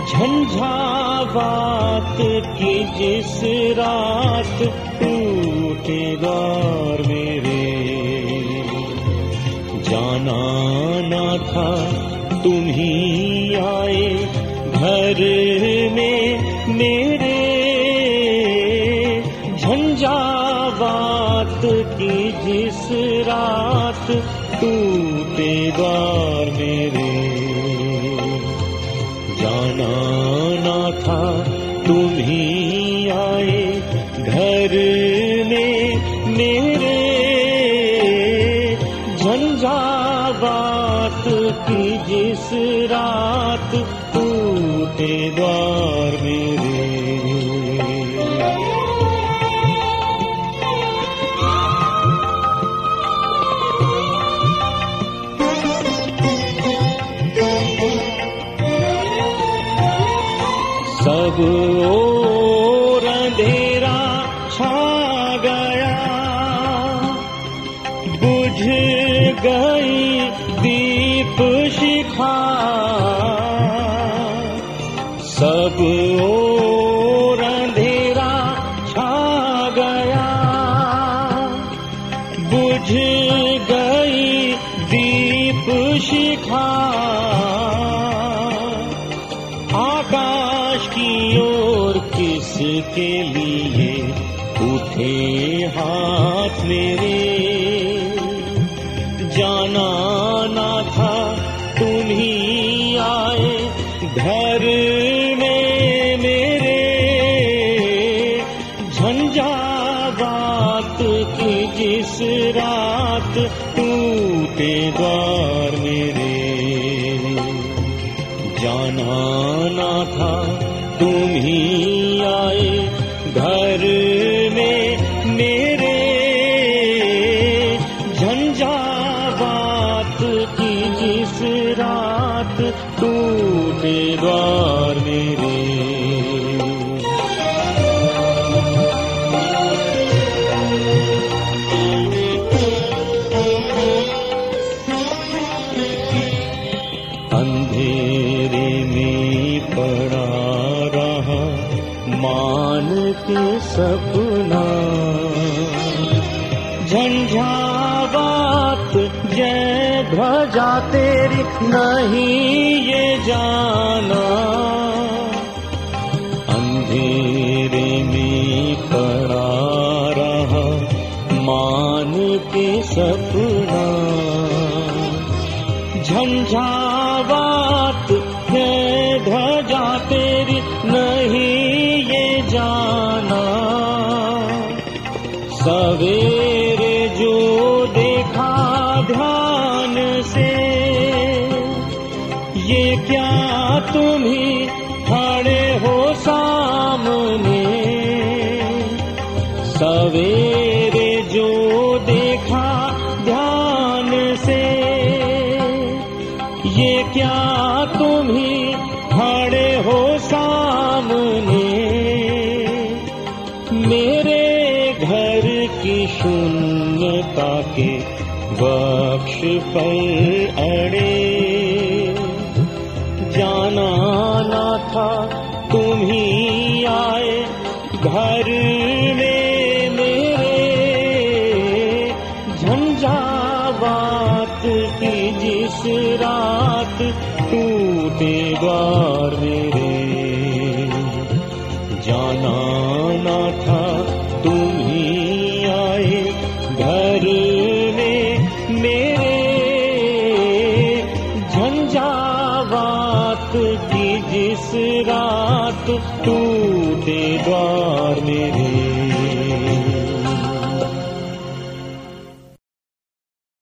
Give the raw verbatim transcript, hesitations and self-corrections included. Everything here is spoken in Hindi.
झंझावात की जिस रात टूटे द्वार मेरे, जाना ना था तुम ही आए घर में मेरे। झंझावात की जिस रात टूटे द्वार मेरे, जाना ना था तुम ही आए घर में मेरे। झंझावात की जिस रात टूटे द्वार मेरे। सब ओर अंधेरा छा गया, बुझ गई दीप शिखा। सब ओर अंधेरा छा गया, बुझ गई दीप शिखा। आकाश की ओर किसके लिए उठे हाथ मेरे, जाना ना था तुम ही आए घर में मेरे। झंझावात की जिस रात टूटे द्वार मेरे, जाना ना था तुम ही आए घर में मेरे। झंझावात की जिस रात टूटे द्वार मेरे। अंधेरे में पड़ा रहा मान के सपना, झंझावात जय ध्वजा तेरी नहीं ये जाना। अंधेरे में पड़ा रहा मान के सपना, झंझावात है ध्वजा तेरी नहीं ये जाना। सवेरे जो देखा ध्यान से, ये क्या तुम ही खड़े हो सामने। सवेरे जो देखा ध्यान से, ये क्या तुम ही खड़े हो सामने। मेरे घर की शून्यता के वक्ष पर अड़े, जाना ना था तुम ही आए घर में मेरे। झंझावात की जिस रात टूटे द्वार मेरे, जाना ना था तुम ही आए घर में मेरे। झंझावात की जिस रात टूटे द्वार मेरे।